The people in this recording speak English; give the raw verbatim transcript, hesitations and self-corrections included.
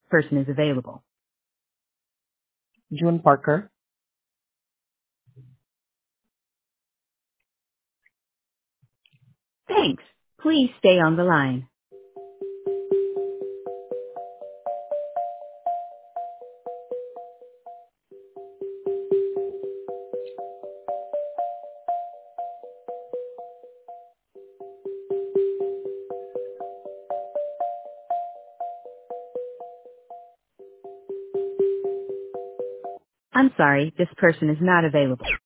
person is available. June Parker. Thanks. Please stay on the line. I'm sorry, this person is not available.